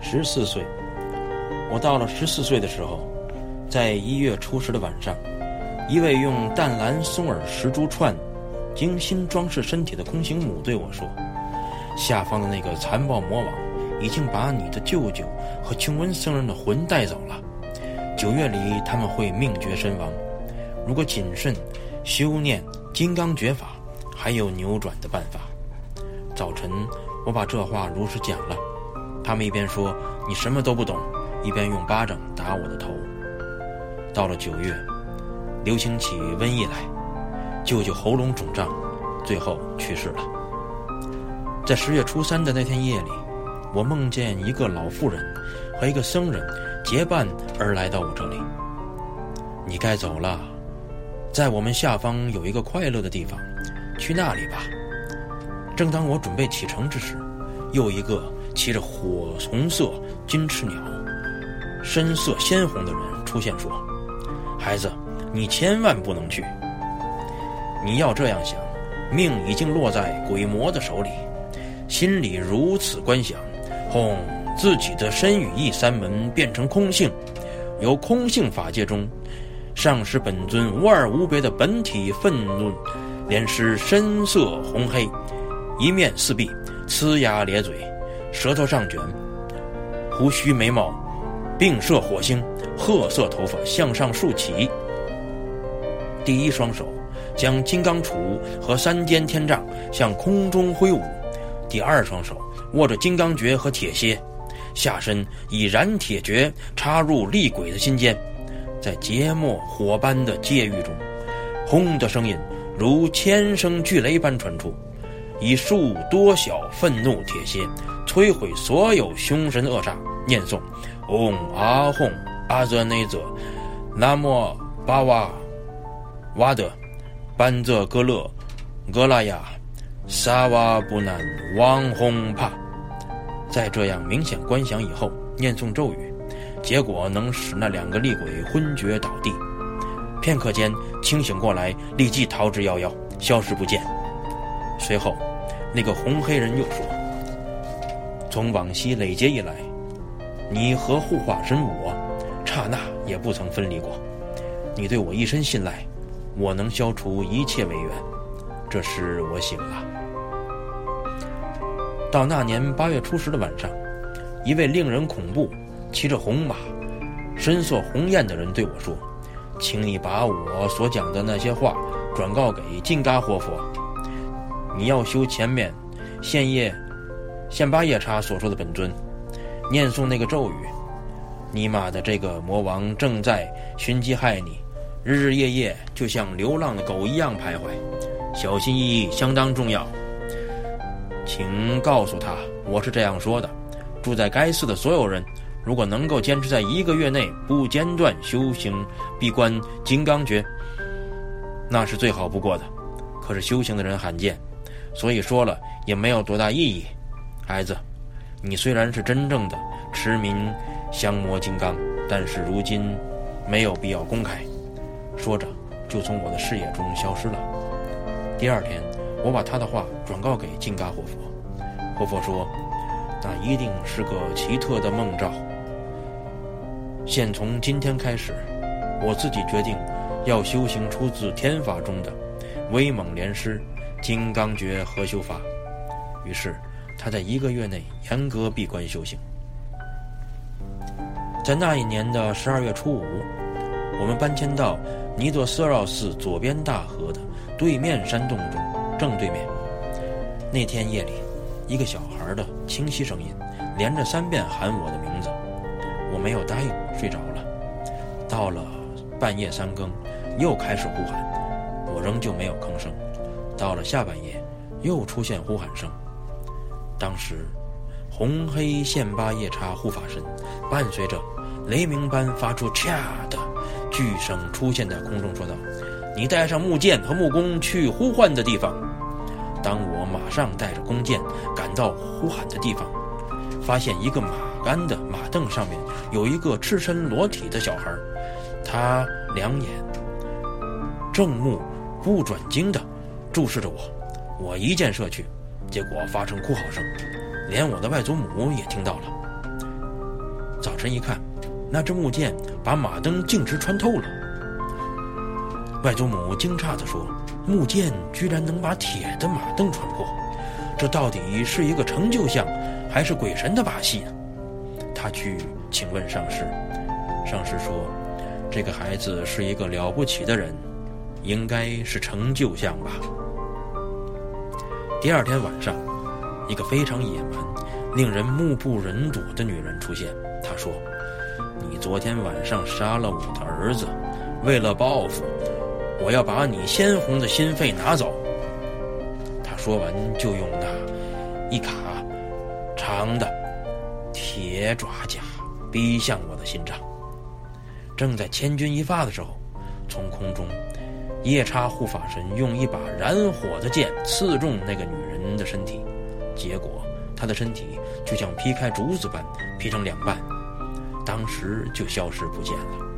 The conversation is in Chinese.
14岁。我到了14岁的时候，在1月初10的晚上，一位用淡蓝松耳石珠串精心装饰身体的空行母对我说，下方的那个残暴魔王已经把你的舅舅和琼文僧人的魂带走了，9月里他们会命绝身亡。如果谨慎修炼金刚诀法，还有扭转的办法。早晨我把这话如实讲了，他们一边说你什么都不懂，一边用巴掌打我的头。到了9月，流行起瘟疫来，舅舅喉咙肿胀，最后去世了。在10月初3的那天夜里，我梦见一个老妇人和一个僧人结伴而来到我这里。你该走了，在我们下方有一个快乐的地方，去那里吧。正当我准备启程之时，又一个骑着火红色金翅鸟、深色鲜红的人出现说，孩子，你千万不能去。你要这样想，命已经落在鬼魔的手里，心里如此观想，哄自己的身语意3门变成空性，由空性法界中上师本尊无二无别的本体愤怒莲师深色红黑，一面四臂，呲牙咧嘴，舌头上卷，胡须眉毛并射火星，褐色头发向上竖起。第一双手将金刚杵和3间天杖向空中挥舞，第二双手握着金刚诀和铁楔，下身以燃铁诀插入厉鬼的心间，在结末火般的界域中，轰的声音如千声巨雷般传出，以数多小愤怒铁楔摧毁所有凶神恶煞，念诵嗡阿吽阿则内则南无巴瓦瓦德班则格勒格拉亚萨瓦布南王轰帕。在这样明显观想以后，念诵咒语，结果能使那2个厉鬼昏厥倒地，片刻间清醒过来，立即逃之夭夭，消失不见。随后那个红黑人又说，从往昔累劫以来，你和护法神我刹那也不曾分离过，你对我一身信赖，我能消除一切违缘。这时我醒了。到那年8月初10的晚上，一位令人恐怖、骑着红马、身色红艳的人对我说，请你把我所讲的那些话转告给金嘎活佛。你要修前面现八夜叉所说的本尊，念诵那个咒语。尼玛的这个魔王正在寻机害你，日日夜夜就像流浪的狗一样徘徊，小心翼翼相当重要。请告诉他我是这样说的，住在该寺的所有人，如果能够坚持在1个月内不间断修行闭关金刚诀，那是最好不过的。可是修行的人罕见，所以说了也没有多大意义。孩子，你虽然是真正的持名降魔金刚，但是如今没有必要公开。说着就从我的视野中消失了。第2天，我把他的话转告给金嘎活佛，活佛说，那一定是个奇特的梦兆。现从今天开始，我自己决定要修行出自天法中的威猛莲师金刚诀合修法。于是他在1个月内严格闭关修行。在那一年的12月初5，我们搬迁到尼多斯绕寺左边大河的对面山洞中，正对面。那天夜里，一个小孩的清晰声音连着3遍喊我的名字，我没有答应，睡着了。到了半夜3更，又开始呼喊，我仍旧没有吭声。到了下半夜，又出现呼喊声。当时红黑现八夜叉护法神伴随着雷鸣般发出嚓的巨声出现在空中，说道，你带上木剑和木弓去呼唤的地方。当我马上带着弓箭赶到呼喊的地方，发现一个马杆的马凳上面有一个赤身裸体的小孩，他2眼正目不转睛地注视着我。我一箭射去，结果发生哭嚎声，连我的外祖母也听到了。 早晨一看，那支木剑把马灯径直穿透了。外祖母惊诧地说，木剑居然能把铁的马灯穿破，这到底是一个成就像还是鬼神的把戏呢？他去请问上师，上师说，这个孩子是一个了不起的人，应该是成就像吧。第二天晚上，一个非常野蛮、令人目不忍睹的女人出现。她说，你昨天晚上杀了我的儿子，为了报复，我要把你鲜红的心肺拿走。她说完就用那一卡长的铁爪甲逼向我的心脏。正在千钧一发的时候，从空中夜叉护法神用一把燃火的剑刺中那个女人的身体，结果她的身体就像劈开竹子般劈成两半，当时就消失不见了。